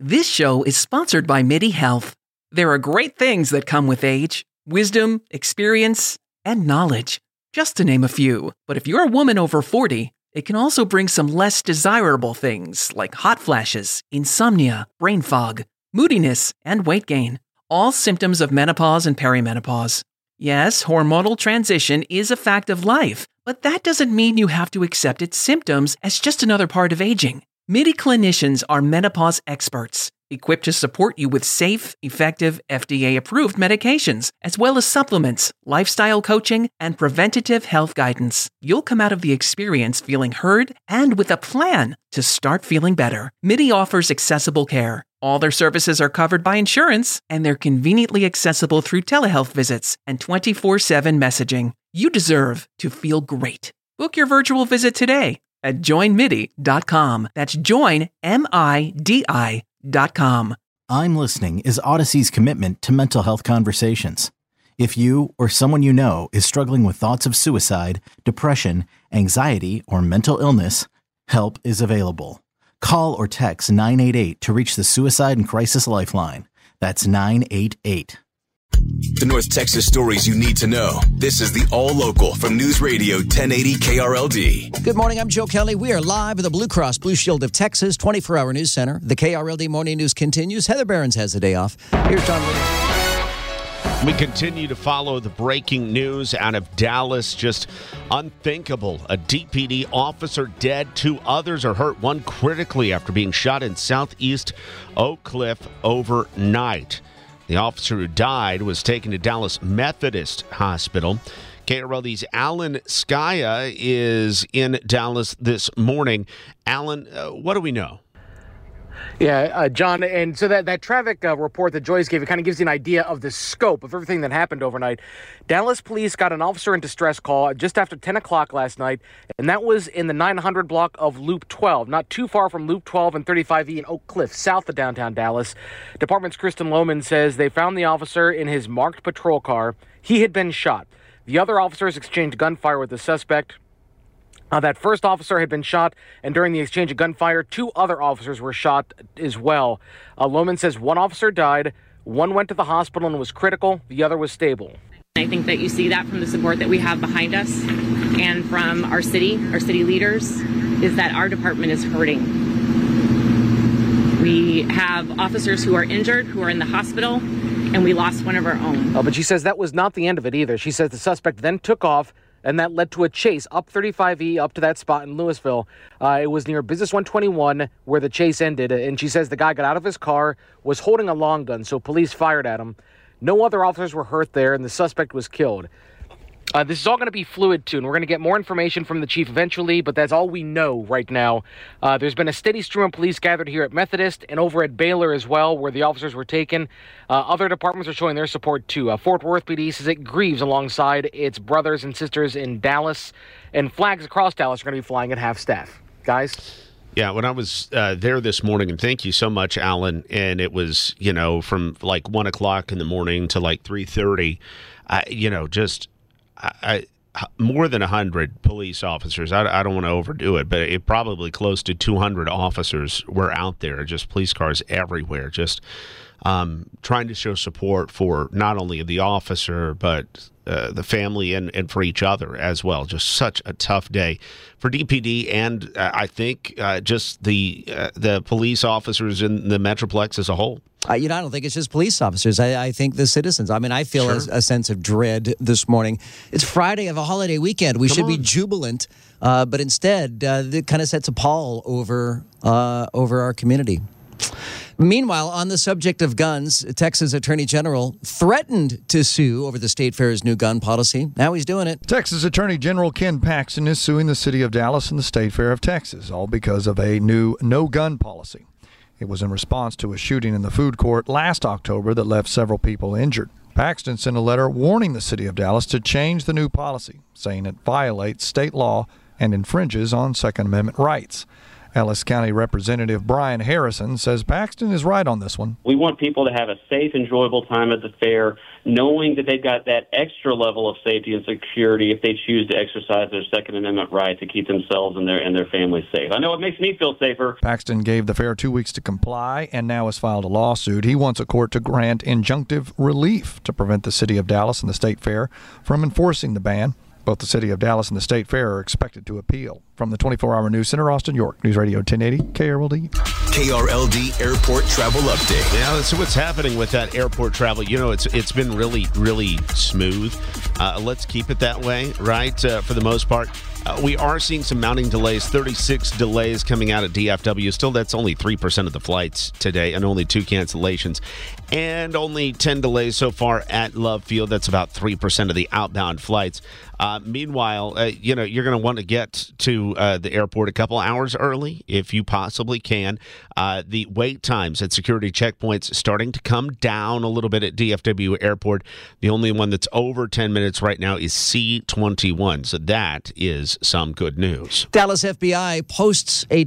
This show is sponsored by MIDI Health. There are great things that come with age: wisdom, experience, and knowledge, just to name a few. But if you're a woman over 40, it can also bring some less desirable things like hot flashes, insomnia, brain fog, moodiness, and weight gain. All symptoms of menopause and perimenopause. Yes, hormonal transition is a fact of life, but that doesn't mean you have to accept its symptoms as just another part of aging. MIDI clinicians are menopause experts, equipped to support you with safe, effective, FDA-approved medications, as well as supplements, lifestyle coaching, and preventative health guidance. You'll come out of the experience feeling heard and with a plan to start feeling better. MIDI offers accessible care. All their services are covered by insurance, and they're conveniently accessible through telehealth visits and 24/7 messaging. You deserve to feel great. Book your virtual visit today at joinmidi.com. That's joinmidi.com. I'm Listening is Odyssey's commitment to mental health conversations. If you or someone you know is struggling with thoughts of suicide, depression, anxiety, or mental illness, help is available. Call or text 988 to reach the Suicide and Crisis Lifeline. That's 988. The North Texas stories you need to know. This is the All Local from News Radio 1080 KRLD. Good morning, I'm Joe Kelly. We are live at the Blue Cross Blue Shield of Texas 24-hour news center. The KRLD Morning News continues. Heather Behrens has the day off. Here's John Williams. We continue to follow the breaking news out of Dallas. Just unthinkable. A DPD officer dead. 2 others are hurt. 1 critically after being shot in southeast Oak Cliff overnight. The officer who died was taken to Dallas Methodist Hospital. KRLD's Alan Skaya is in Dallas this morning. Alan, what do we know? Yeah, John, and so that traffic report that Joyce gave, it kind of gives you an idea of the scope of everything that happened overnight. Dallas police got an officer in distress call just after 10 o'clock last night, and that was in the 900 block of Loop 12, not too far from Loop 12 and 35E in Oak Cliff, south of downtown Dallas. Department's Kristen Lohman says they found the officer in his marked patrol car. He had been shot. The other officers exchanged gunfire with the suspect. That first officer had been shot, and during the exchange of gunfire, 2 other officers were shot as well. Lohman says 1 officer died, 1 went to the hospital and was critical, the other was stable. I think that you see that from the support that we have behind us and from our city leaders, is that our department is hurting. We have officers who are injured, who are in the hospital, and we lost one of our own. But she says that was not the end of it either. She says the suspect then took off, and that led to a chase up 35E up to that spot in Louisville. It was near Business 121 where the chase ended, and she says the guy got out of his car, was holding a long gun, so police fired at him. No other officers were hurt there, and the suspect was killed. This is all going to be fluid, too, and we're going to get more information from the chief eventually, but that's all we know right now. There's been a steady stream of police gathered here at Methodist and over at Baylor as well, where the officers were taken. Other departments are showing their support, too. Fort Worth PD says it grieves alongside its brothers and sisters in Dallas, and flags across Dallas are going to be flying at half-staff. Guys? Yeah, when I was there this morning, and thank you so much, Alan, and it was, from like 1 o'clock in the morning to like 3:30, more than 100 police officers. I don't want to overdo it, but it probably close to 200 officers were out there, just police cars everywhere, just trying to show support for not only the officer, but the family and for each other as well. Just such a tough day for DPD and I think just the police officers in the Metroplex as a whole. I don't think it's just police officers. I think the citizens. I mean, I feel a sense of dread this morning. It's Friday of a holiday weekend. We should be jubilant, but instead, it kind of sets a pall over our community. Meanwhile, on the subject of guns, Texas Attorney General threatened to sue over the State Fair's new gun policy. Now he's doing it. Texas Attorney General Ken Paxton is suing the city of Dallas and the State Fair of Texas, all because of a new no-gun policy. It was in response to a shooting in the food court last October that left several people injured. Paxton sent a letter warning the city of Dallas to change the new policy, saying it violates state law and infringes on Second Amendment rights. Ellis County Representative Brian Harrison says Paxton is right on this one. We want people to have a safe, enjoyable time at the fair, knowing that they've got that extra level of safety and security if they choose to exercise their Second Amendment right to keep themselves and their families safe. I know it makes me feel safer. Paxton gave the fair 2 weeks to comply and now has filed a lawsuit. He wants a court to grant injunctive relief to prevent the city of Dallas and the State Fair from enforcing the ban. Both the city of Dallas and the State Fair are expected to appeal. From the 24-hour News Center, Austin, York, News Radio 1080, KRLD. KRLD Airport Travel Update. Yeah, let's see what's happening with that airport travel. You know, it's been really, really smooth. Let's keep it that way, right, for the most part. We are seeing some mounting delays, 36 delays coming out at DFW. Still, that's only 3% of the flights today and only 2 cancellations. And only 10 delays so far at Love Field. That's about 3% of the outbound flights. Meanwhile, you're going to want to get to the airport a couple hours early if you possibly can. The wait times at security checkpoints starting to come down a little bit at DFW Airport. The only one that's over 10 minutes right now is C-21. So that is some good news. Dallas FBI posts a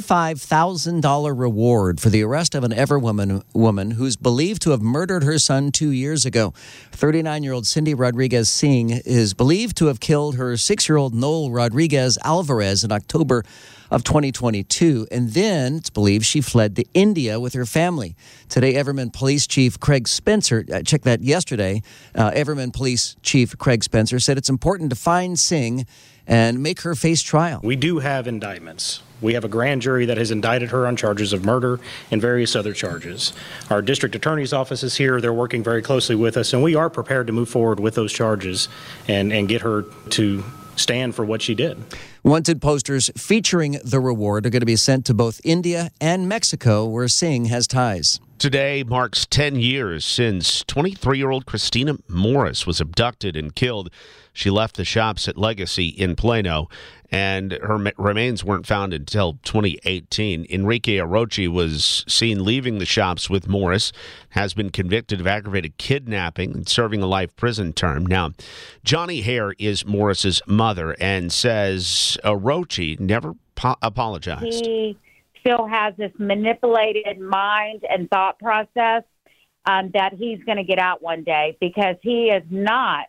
$25,000 reward for the arrest of an Everett woman who's believed to have murdered her son 2 years ago. 39-year-old Cindy Rodriguez Singh is believed to have killed her 6-year-old Noel Rodriguez Alvarez in October of 2022, and then it's believed she fled to India with her family. Today, Everman Police Chief Craig Spencer, checked that yesterday, Everman Police Chief Craig Spencer said it's important to find Singh and make her face trial. We do have indictments. We have a grand jury that has indicted her on charges of murder and various other charges. Our district attorney's office is here. They're working very closely with us, and we are prepared to move forward with those charges and get her to stand for what she did. Wanted posters featuring the reward are going to be sent to both India and Mexico, where Singh has ties. Today marks 10 years since 23-year-old Christina Morris was abducted and killed. She left the shops at Legacy in Plano, and her remains weren't found until 2018. Enrique Arochi was seen leaving the shops with Morris, has been convicted of aggravated kidnapping and serving a life prison term. Now, Johnny Hare is Morris's mother and says Arochi never apologized. He still has this manipulated mind and thought process that he's going to get out one day because he is not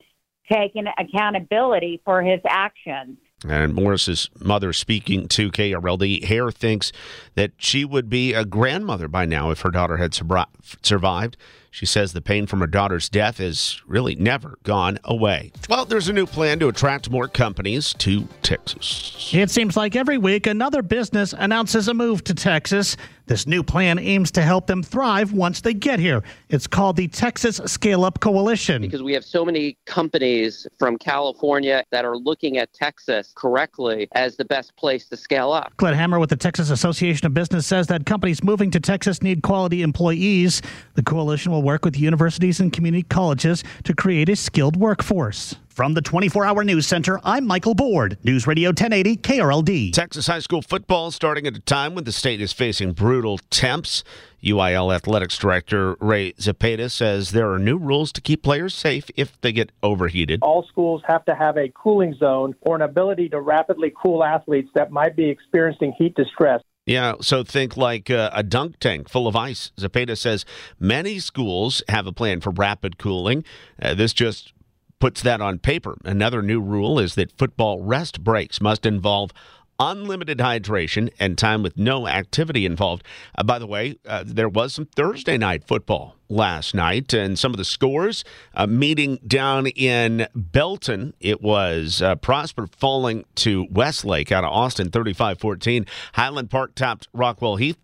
taking accountability for his actions. And Morris's mother speaking to KRLD, Hare thinks that she would be a grandmother by now if her daughter had survived. She says the pain from her daughter's death has really never gone away. Well, there's a new plan to attract more companies to Texas. It seems like every week another business announces a move to Texas. This new plan aims to help them thrive once they get here. It's called the Texas Scale-Up Coalition. Because we have so many companies from California that are looking at Texas correctly as the best place to scale up. Glenn Hammer with the Texas Association of Business says that companies moving to Texas need quality employees. The coalition will work with universities and community colleges to create a skilled workforce. From the 24-hour News Center, I'm Michael Board, News Radio 1080 KRLD. Texas high school football starting at a time when the state is facing brutal temps. UIL Athletics Director Ray Zepeda says there are new rules to keep players safe if they get overheated. All schools have to have a cooling zone or an ability to rapidly cool athletes that might be experiencing heat distress. Yeah, so think like a dunk tank full of ice. Zepeda says many schools have a plan for rapid cooling. This just puts that on paper. Another new rule is that football rest breaks must involve unlimited hydration and time with no activity involved. By the way, there was some Thursday night football last night, and some of the scores, meeting down in Belton, it was Prosper falling to Westlake out of Austin 35-14. Highland Park topped Rockwell Heath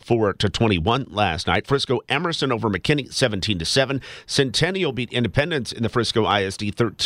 34-21 last night. Frisco Emerson over McKinney 17-7. Centennial beat Independence in the Frisco ISD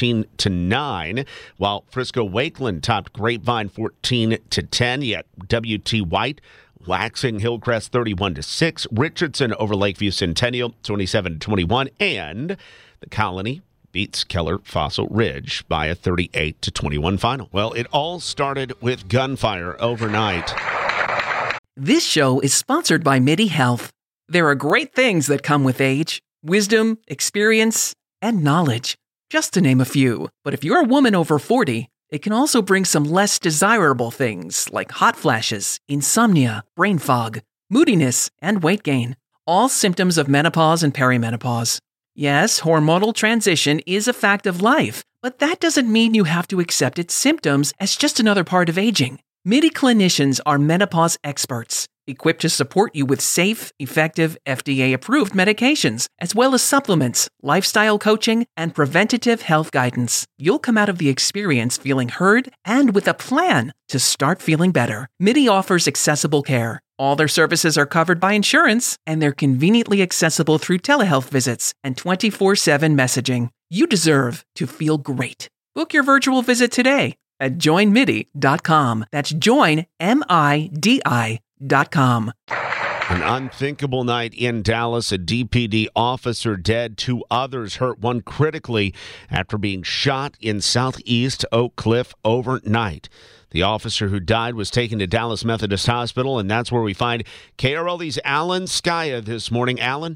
13-9, while Frisco Wakeland topped Grapevine 14-10. Yet W.T. White waxing Hillcrest 31-6, Richardson over Lakeview Centennial 27-21, and the Colony beats Keller Fossil Ridge by a 38-21 final. Well, it all started with gunfire overnight. This show is sponsored by MIDI Health. There are great things that come with age: wisdom, experience, and knowledge, just to name a few. But if you're a woman over 40, It can also bring some less desirable things like hot flashes, insomnia, brain fog, moodiness, and weight gain. All symptoms of menopause and perimenopause. Yes, hormonal transition is a fact of life, but that doesn't mean you have to accept its symptoms as just another part of aging. MIDI clinicians are menopause experts, equipped to support you with safe, effective, FDA-approved medications, as well as supplements, lifestyle coaching, and preventative health guidance. You'll come out of the experience feeling heard and with a plan to start feeling better. MIDI offers accessible care. All their services are covered by insurance, and they're conveniently accessible through telehealth visits and 24/7 messaging. You deserve to feel great. Book your virtual visit today at joinmidi.com. That's joinmidi.com. An unthinkable night in Dallas. A DPD officer dead, 2 others hurt, one critically after being shot in southeast Oak Cliff overnight. The officer who died was taken to Dallas Methodist Hospital, and that's where we find KRLD's Alan Skaya this morning. Alan?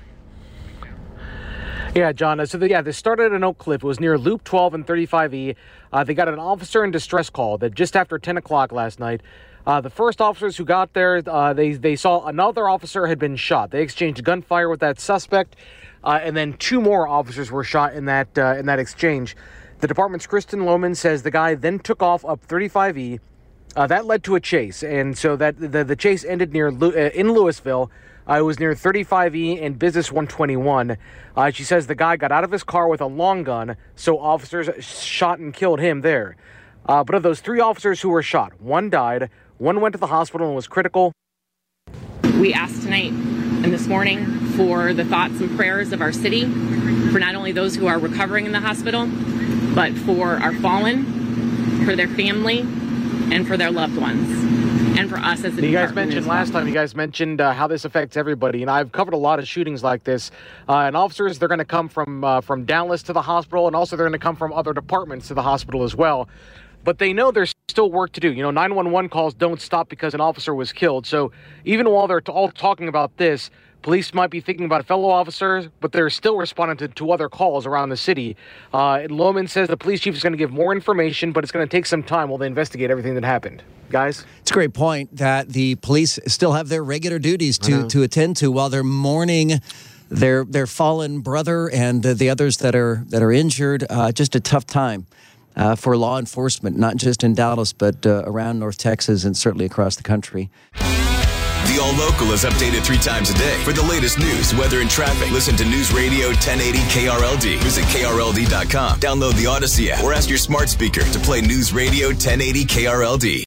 Yeah, John. This started in Oak Cliff. It was near Loop 12 and 35E. They got an officer in distress call that just after 10 o'clock last night. The first officers who got there, they saw another officer had been shot. They exchanged gunfire with that suspect, and then 2 more officers were shot in that exchange. The department's Kristen Lohman says the guy then took off up 35E. That led to a chase, and so that the chase ended in Louisville. It was near 35E and Business 121. She says the guy got out of his car with a long gun, so officers shot and killed him there. But of those 3 officers who were shot, 1 died, 1 went to the hospital and was critical. We asked tonight and this morning for the thoughts and prayers of our city, for not only those who are recovering in the hospital, but for our fallen, for their family, and for their loved ones, and for us as a department. You guys mentioned last time, how this affects everybody, and I've covered a lot of shootings like this. And officers, they're going to come from Dallas to the hospital, and also they're going to come from other departments to the hospital as well. But they know there's still work to do. 911 calls don't stop because an officer was killed. So even while they're all talking about this, police might be thinking about fellow officers, but they're still responding to other calls around the city. Lohman says the police chief is going to give more information, but it's going to take some time while they investigate everything that happened. Guys? It's a great point that the police still have their regular duties to attend to while they're mourning their fallen brother and the others that are injured. Just a tough time for law enforcement, not just in Dallas, but around North Texas and certainly across the country. The All Local is updated 3 times a day. For the latest news, weather, and traffic, listen to News Radio 1080 KRLD. Visit KRLD.com. Download the Odyssey app or ask your smart speaker to play News Radio 1080 KRLD.